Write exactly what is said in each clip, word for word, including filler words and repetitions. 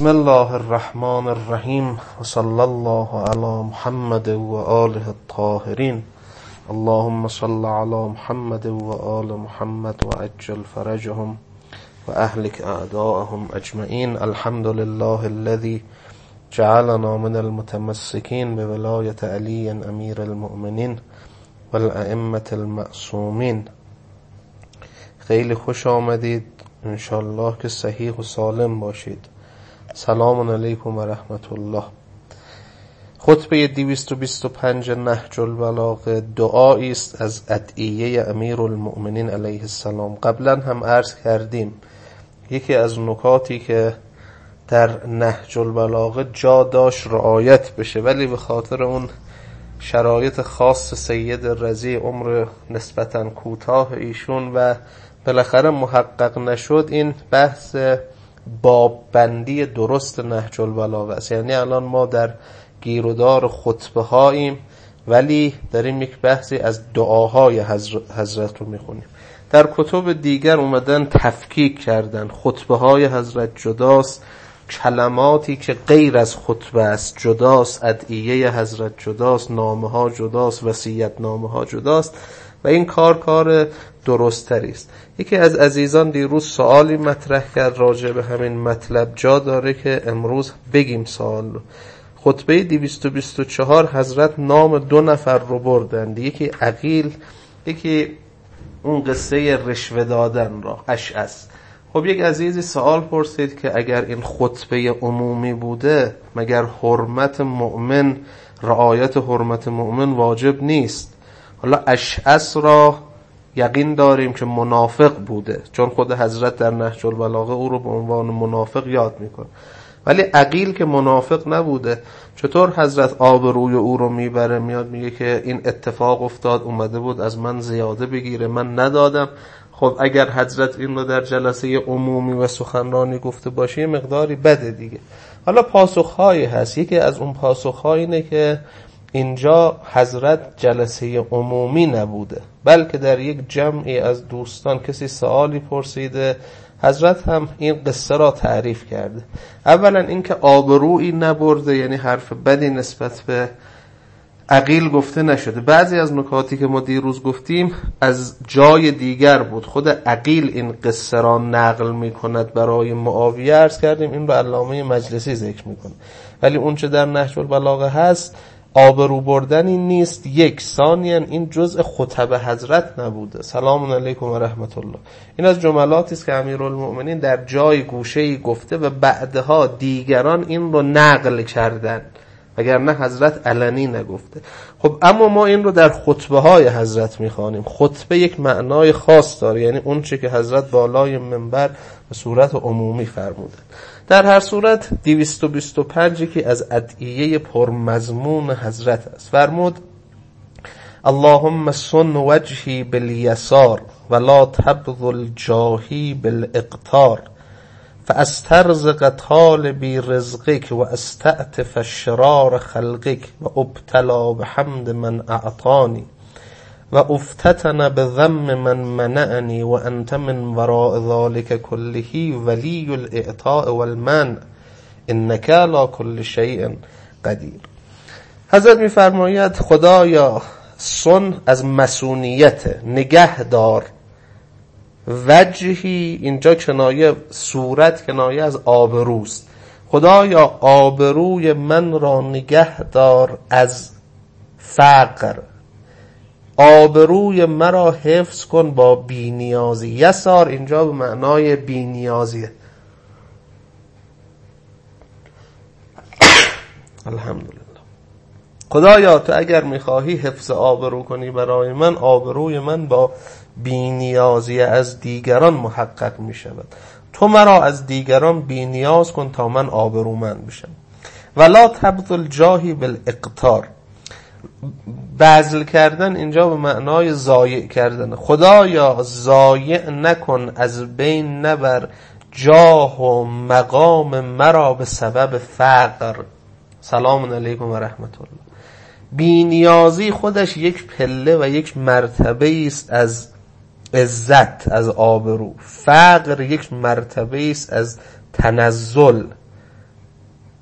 بسم الله الرحمن الرحیم و صلی الله علی محمد و آله الطاهرین. اللهم صل علی محمد و آل محمد و عجل فرجهم و اهلک اعداءهم اجمعین. الحمد لله الذي جعلنا من المتمسکین بولایت علی امیر المؤمنین و الائمة المعصومین. خیلی خوش آمدید، انشالله که صحیح و سالم باشید. سلام علیکم و رحمت الله. خطبه دویست و بیست و پنج نهج البلاغه دعایی است از ادعیه امیر المؤمنین علیه السلام. قبلا هم عرض کردیم یکی از نکاتی که در نهج البلاغه جا داشت رعایت بشه، ولی به خاطر اون شرایط خاص سید رضی عمر نسبتاً کوتاه ایشون و بالاخره محقق نشد، این بحث باب بندی درست نهج البلاغه است. یعنی الان ما در گیرودار خطبه هاییم ولی داریم یک بحثی از دعاهای حضرت رو میخونیم. در کتب دیگر اومدن تفکیک کردن، خطبه های حضرت جداست، کلماتی که غیر از خطبه است جداست، ادعیه حضرت جداست، نامه ها جداست، وصیت نامه ها جداست و این کار کار درست تری است. یکی از عزیزان دیروز سوالی مطرح کرد راجع به همین مطلب، جا داره که امروز بگیم سوال رو. خطبه دویست و بیست و چهار حضرت نام دو نفر رو بردند، یکی عقیل، یکی اون قصه رشوه دادن را، اشعث. خب یک عزیزی سوال پرسید که اگر این خطبه عمومی بوده مگر حرمت مؤمن، رعایت حرمت مؤمن واجب نیست؟ حالا اشعث را یقین داریم که منافق بوده، چون خود حضرت در نهج البلاغه او رو به عنوان منافق یاد میکنه، ولی عقیل که منافق نبوده، چطور حضرت آبروی او رو میبره، میاد میگه که این اتفاق افتاد، اومده بود از من زیاده بگیره، من ندادم. خب اگر حضرت این رو در جلسه عمومی و سخنرانی گفته باشه مقداری بده دیگه. حالا پاسخهایی هست، یکی از اون پاسخها اینه که اینجا حضرت جلسه عمومی نبوده، بلکه در یک جمعی از دوستان کسی سوالی پرسیده، حضرت هم این قصه را تعریف کرده. اولا اینکه آبرویی نبرده، یعنی حرف بدی نسبت به عقیل گفته نشده. بعضی از نکاتی که ما دیروز گفتیم از جای دیگر بود، خود عقیل این قصه را نقل میکند برای معاویه. عرض کردیم این رو علامه مجلسی ذکر میکنه، ولی اون چه در نهج البلاغه هست آبرو بردنی نیست. یک ثانیاً این جزء خطبه حضرت نبوده. سلام علیکم و رحمت الله. این از جملاتی است که امیرالمؤمنین در جای گوشه‌ای گفته و بعدها دیگران این رو نقل کردن، وگرنه حضرت علنی نگفته. خب اما ما این رو در خطبه های حضرت میخوانیم. خطبه یک معنای خاص داره، یعنی اون چه که حضرت بالای منبر به صورت عمومی فرمودن. در هر صورت دویست و بیست و پنج که از ادعیه پرمضمون حضرت است. فرمود اللهم سن وجهی بالیسار ولا تبذل جاهی بالاقتار فاسترزق طالبی رزقک و استعطف شرار خلقک و ابتلا بحمد من اعطانی و افتتن بذم من منعنی و انت من وراء ذلك كله ولی الاعطاء والمنع انک علی کل شیء قدیر. حضرت میفرماید خدایا سن از مسونیت، نگه دار. وجهی اینجا کنایه، صورت کنایه از آبروست. خدایا آبروی من را نگه دار از فقر، آبروی مرا حفظ کن با بینیازی. یسار اینجا به معنای بینیازیه. الحمدلله. خدایا تو اگر میخواهی حفظ آبرو کنی برای من، آبروی من با بینیازی از دیگران محقق میشود. تو مرا از دیگران بینیاز کن تا من آبرومند بشم. ولا تبذل جاهی بالاقتار، بذل کردن اینجا به معنای ضایع کردن. خدایا ضایع نکن، از بین نبر جاه و مقام مرا به سبب فقر. سلام علیکم و رحمت الله. بی‌نیازی خودش یک پله و یک مرتبه است از عزت، از آبرو. فقر یک مرتبه است از تنزل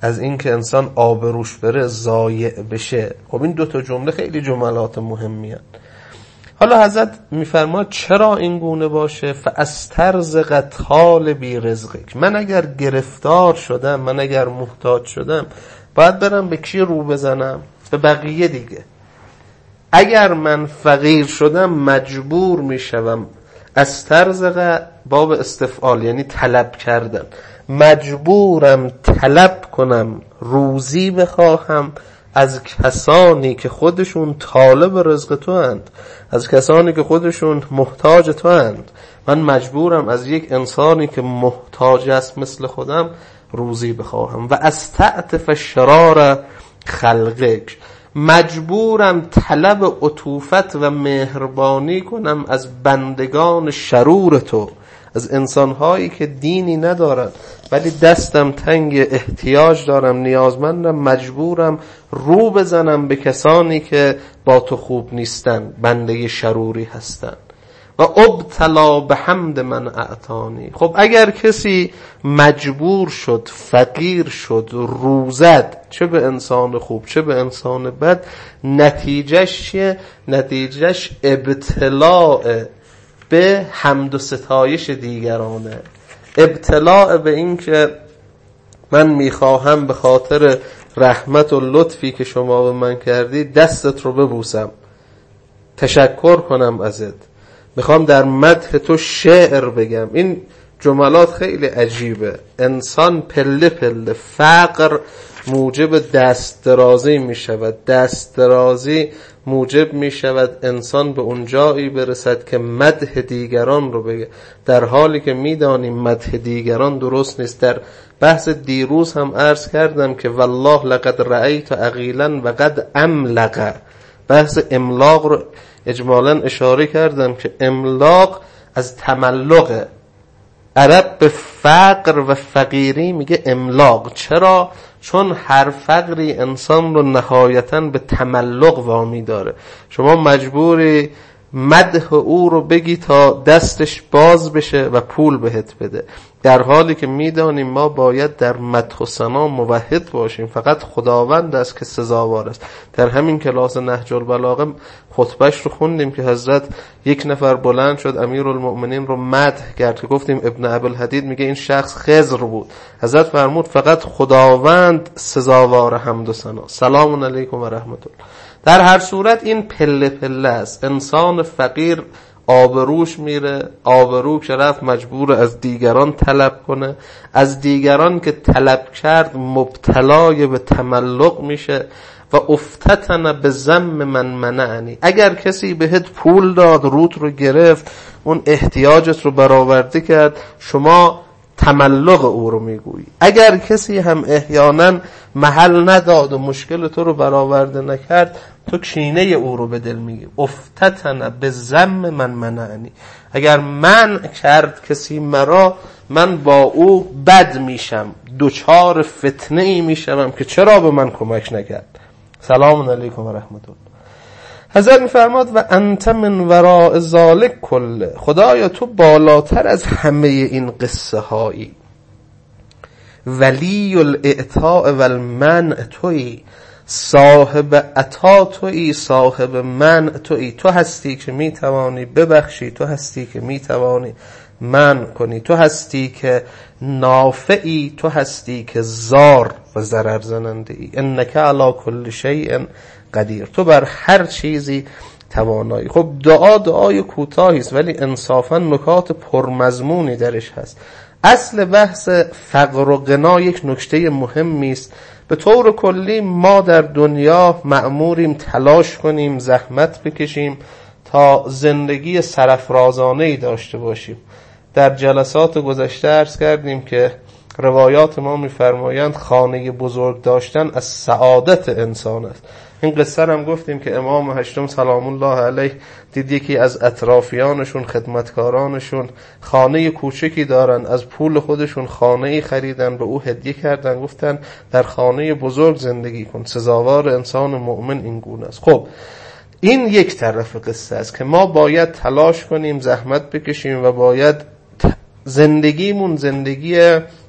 از این که انسان آبروش بره ضایع بشه. خب این دوتا جمله خیلی جملات مهمی هست. حالا حضرت میفرماد چرا این گونه باشه؟ فاسترزق طالبی رزقک، من اگر گرفتار شدم، من اگر محتاج شدم، باید برم به کی رو بزنم؟ به بقیه دیگه. اگر من فقیر شدم مجبور میشم استرزق باب استفعال یعنی طلب کردن، مجبورم طلب کنم، روزی بخواهم از کسانی که خودشون طالب رزق تو اند، از کسانی که خودشون محتاج تو اند. من مجبورم از یک انسانی که محتاج است مثل خودم روزی بخواهم. و استعطف شرار خلقک، مجبورم طلب عطوفت و مهربانی کنم از بندگان شرور تو، از انسانهایی که دینی ندارن ولی دستم تنگ، احتیاج دارم، نیازمندم، مجبورم رو بزنم به کسانی که با تو خوب نیستن، بنده شروری هستن. و ابتلا به حمد من اعطانی. خب اگر کسی مجبور شد، فقیر شد، روزد، چه به انسان خوب چه به انسان بد، نتیجهش چیه؟ نتیجهش ابتلاء به حمد و ستایش دیگرانه، ابتلاء به این که من میخواهم به خاطر رحمت و لطفی که شما به من کردی دستت رو ببوسم، تشکر کنم ازت، میخوام در مدح تو شعر بگم. این جملات خیلی عجیبه. انسان پله پله، فقر موجب دست درازی می شود، دست درازی موجب می شود انسان به اون جایی برسد که مدح دیگران رو بگه، در حالی که می دانیم مدح دیگران درست نیست. در بحث دیروز هم عرض کردم که والله لقد رأیت عقیلا و قد املق، بحث املاق رو اجمالاً اشاره کردم که املاق از تملقه. عرب به فقر و فقیری میگه املاق. چرا؟ چون هر فقری انسان رو نهایتاً به تملق وامی داره. شما مجبوری مدح او رو بگی تا دستش باز بشه و پول بهت بده، در حالی که میدانیم ما باید در مدح و ثنا موحد باشیم. فقط خداوند است که سزاوار است. در همین کلاس نهج البلاغه خطبهش رو خوندیم که حضرت یک نفر بلند شد امیرالمؤمنین رو مدح کرد که گفتیم ابن ابوالحدید میگه این شخص خضر بود. حضرت فرمود فقط خداوند سزاوار حمد و ثنا. سلام علیکم و رحمت الله. در هر صورت این پله پله است. انسان فقیر آبروش میره، آبرو که رفت مجبور از دیگران طلب کنه، از دیگران که طلب کرد مبتلای به تملق میشه. و افتتن به ذم من منعنی، اگر کسی بهت پول داد، روت رو گرفت، اون احتیاجت رو برآورده کرد، شما تملق او رو میگویی. اگر کسی هم احیانا محل نداد و مشکل تو رو برآورده نکرد، تو کینه او رو به دل میگی. افتتن به ذم من منعنی، اگر من کرد کسی مرا، من با او بد میشم، دوچار فتنه ای میشم که چرا به من کمک نکرد. سلام علیکم و رحمت الله. حضرت میفرماد و انت من وراء ذالک کله، خدایا تو بالاتر از همه این قصه هایی، ولی الاعطاء و المنع تویی، صاحب عطا تویی، صاحب منع تویی. تو هستی که میتوانی ببخشی، تو هستی که میتوانی منع کنی، تو هستی که نافعی، تو هستی که ضار و ضرر زننده ای. انک علی کل شیء قدیر، تو بر هر چیزی توانایی. خب دعا دعای کوتاهی است ولی انصافا نکات پرمضمونی درش هست. اصل بحث فقر و غنا یک نکته مهمی است. به طور کلی ما در دنیا مأموریم تلاش کنیم، زحمت بکشیم تا زندگی سرافرازانه‌ای داشته باشیم. در جلسات گذشته عرض کردیم که روایات ما می‌فرمایند خانه بزرگ داشتن از سعادت انسان است. این قصه هم گفتیم که امام هشتم سلام الله علیه دید یکی از اطرافیانشون، خدمتکارانشون خانه کوچکی دارن، از پول خودشون خانه‌ای خریدن، به او هدیه کردن، گفتن در خانه بزرگ زندگی کن، سزاوار انسان مؤمن این گونه است. خب این یک طرف قصه است که ما باید تلاش کنیم، زحمت بکشیم و باید زندگیمون زندگی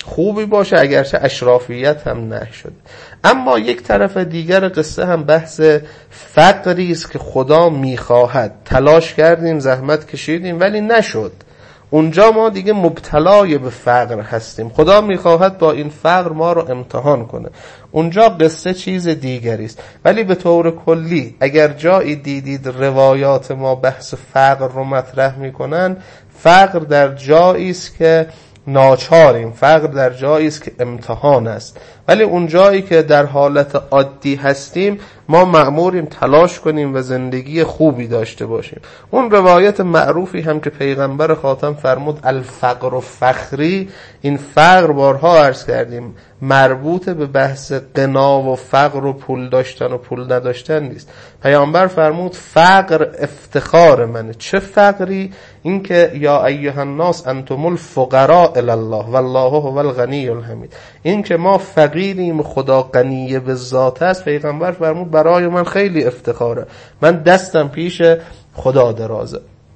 خوبی باشه، اگرچه اشرافیت هم نه شده. اما یک طرف دیگر قصه هم بحث فقری است که خدا میخواهد. تلاش کردیم، زحمت کشیدیم ولی نشد. اونجا ما دیگه مبتلای به فقر هستیم. خدا میخواهد با این فقر ما رو امتحان کنه. اونجا قصه چیز دیگری است. ولی به طور کلی اگر جایی دیدید روایات ما بحث فقر رو مطرح میکنن، فقر در جایی است که ناچاریم، فقر در جایی است که امتحان است. ولی اون جایی که در حالت عادی هستیم ما مأموریم تلاش کنیم و زندگی خوبی داشته باشیم. اون روایت معروفی هم که پیغمبر خاتم فرمود الفقر و فخری، این فقر بارها عرض کردیم مربوط به بحث غنا و فقر و پول داشتن و پول نداشتن نیست. پیامبر فرمود فقر افتخار منه. چه فقری؟ این که یا ایها الناس انتم الفقراء الی الله والله هو الغنی الحمید. این که ما فقیریم، خدا غنی به ذات است. پیغمبر فرمود برای من خیلی افتخاره، من دستم پیش خدا درازه.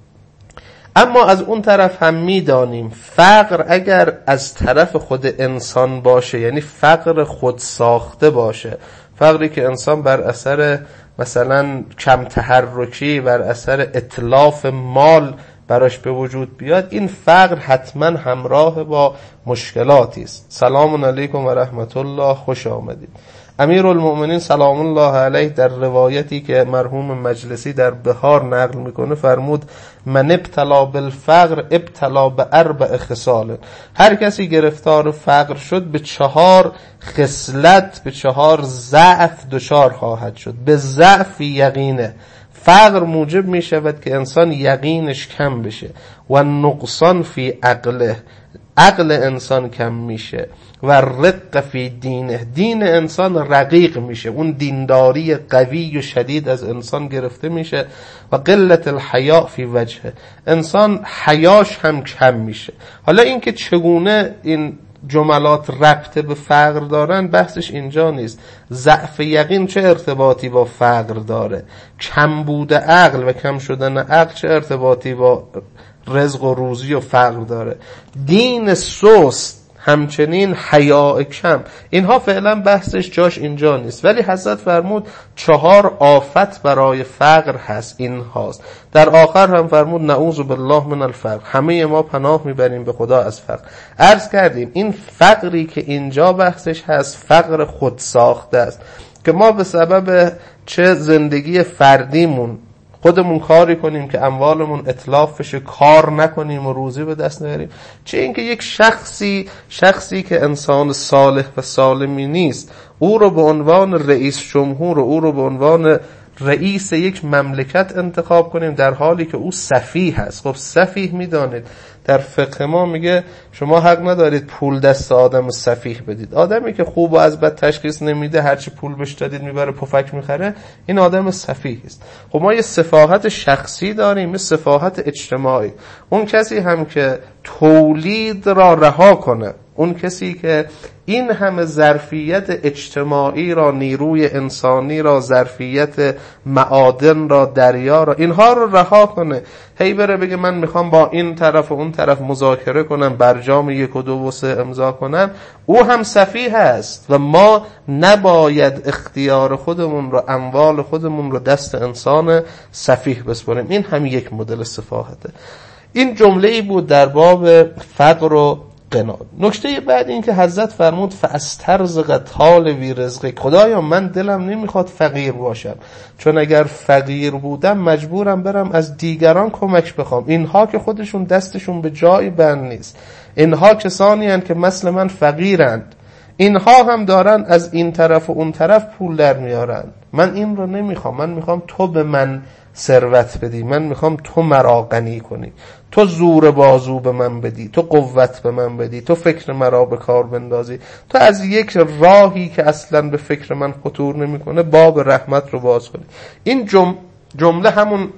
اما از اون طرف هم میدانیم فقر اگر از طرف خود انسان باشه، یعنی فقر خود ساخته باشه، فقری که انسان بر اثر مثلا کم تحرکی، بر اثر اتلاف مال براش به وجود بیاد، این فقر حتما همراه با مشکلاتی است. سلام علیکم و رحمت الله، خوش آمدید. امیرالمؤمنین سلام الله علیه در روایتی که مرحوم مجلسی در بهار نقل میکنه فرمود من ابتلا بالفقر ابتلا به اربع خصال. هر کسی گرفتار فقر شد به چهار خصلت، به چهار ضعف دچار خواهد شد. به ضعف یقینه، فقر موجب می شود که انسان یقینش کم بشه. و نقصان فی عقله، عقل انسان کم میشه. و رق فی دینه، دین انسان رقیق میشه، اون دینداری قوی و شدید از انسان گرفته میشه. و قلت الحیاء فی وجهه، انسان حیاش هم کم میشه. حالا این که چگونه این جملات ربط به فقر دارن بحثش اینجا نیست. ضعف یقین چه ارتباطی با فقر داره؟ کم بوده عقل و کم شدن عقل چه ارتباطی با رزق و روزی و فقر داره؟ دین سست، همچنین حیاء کم، اینها فعلا بحثش جاش اینجا نیست. ولی حضرت فرمود چهار آفت برای فقر هست، این هاست. در آخر هم فرمود نعوذ بالله من الفقر، همه ما پناه میبریم به خدا از فقر. عرض کردیم این فقری که اینجا بحثش هست فقر خود ساخته است که ما به سبب چه زندگی فردیمون خودمون کاری کنیم که اموالمون اتلاف بشه، کار نکنیم و روزی به دست نیاریم، چه اینکه یک شخصی شخصی که انسان صالح و سالمی نیست، او رو به عنوان رئیس جمهور و او رو به عنوان رئیس یک مملکت انتخاب کنیم در حالی که او سفیه هست. خب سفیه میدانید در فقه ما میگه شما حق ندارید پول دست آدم سفیه بدید. آدمی که خوب و از بد تشخیص نمیده، هرچی پول بهش دادید میبره پفک میخره، این آدم سفیه است. خب ما یه سفاهت شخصی داریم، یه سفاهت اجتماعی. اون کسی هم که تولید را رها کنه، اون کسی که این همه ظرفیت اجتماعی را، نیروی انسانی را، ظرفیت معادن را، دریا را، اینها رو رها کنه، هی بره بگه من میخوام با این طرف و اون طرف مذاکره کنم، برجام یک و دو و سه امضا کنم، او هم سفیه است. و ما نباید اختیار خودمون رو، اموال خودمون رو دست انسان سفیه بسپاریم. این هم یک مدل سفاهته. این جمله‌ای بود در باب فقر و غنا. نکته بعد این که حضرت فرمود فاسترزق طالبی رزقک، خدایا من دلم نمیخواد فقیر باشم، چون اگر فقیر بودم مجبورم برم از دیگران کمک بخوام. اینها که خودشون دستشون به جایی بند نیست، اینها کسانی هستند که مثل من فقیرند، اینها هم دارن از این طرف و اون طرف پول در میارن. من این رو نمیخوام، من میخوام تو به من ثروت بدی، من میخوام تو مرا غنی کنی، تو زور بازو به من بدی، تو قوت به من بدی، تو فکر مرا به کار بندازی، تو از یک راهی که اصلا به فکر من خطور نمیکنه باب رحمت رو باز کنی. این جم... جمله همون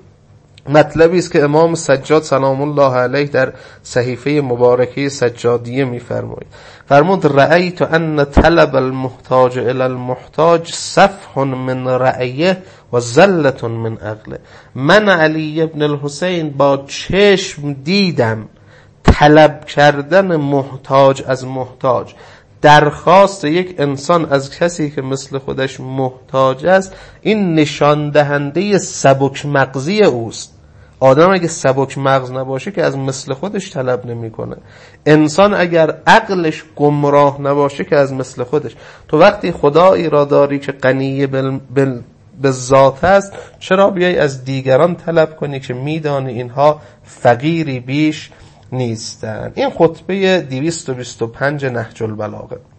مطلبی است که امام سجاد سلام الله علیه در صحیفه مبارکه سجادیه میفرماید. فرمود رأیت ان طلب المحتاج الی المحتاج صفح من رأیه و زلت من عقله. من علی ابن الحسین با چشم دیدم طلب کردن محتاج از محتاج، درخواست یک انسان از کسی که مثل خودش محتاج است، این نشان دهنده سبک مغزی اوست. آدم اگه سبک مغز نباشه که از مثل خودش طلب نمیکنه. انسان اگر عقلش گمراه نباشه که از مثل خودش. تو وقتی خدایی را داری که غنی بل بل به ذات است، چرا بیای از دیگران طلب کنی که میدانی اینها فقیری بیش نیستن؟ این خطبه دویست و بیست و پنج نهج البلاغه.